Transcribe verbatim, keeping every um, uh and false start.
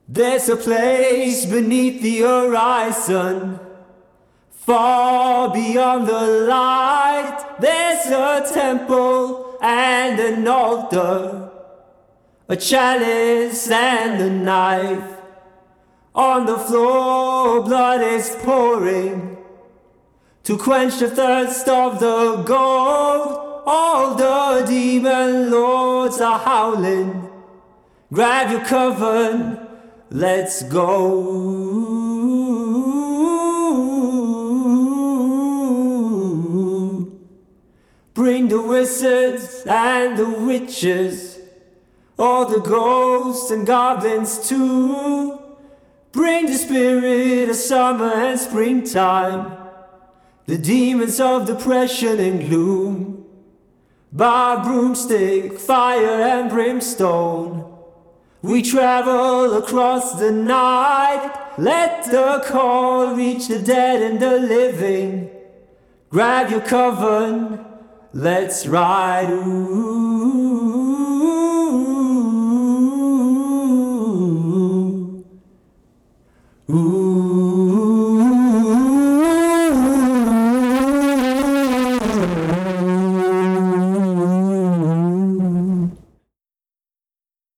There's a place beneath the horizon, far beyond the light. There's a temple and an altar, a chalice and a knife. On the floor blood is pouring to quench the thirst of the gold. All the demon lords are howling. Grab your coven, let's go. Bring the wizards and the witches, all the ghosts and goblins too. Bring the spirit of summer and springtime, the demons of depression and gloom. By broomstick, fire and brimstone, we travel across the night. Let the call reach the dead and the living. Grab your coven, let's ride. Ooh.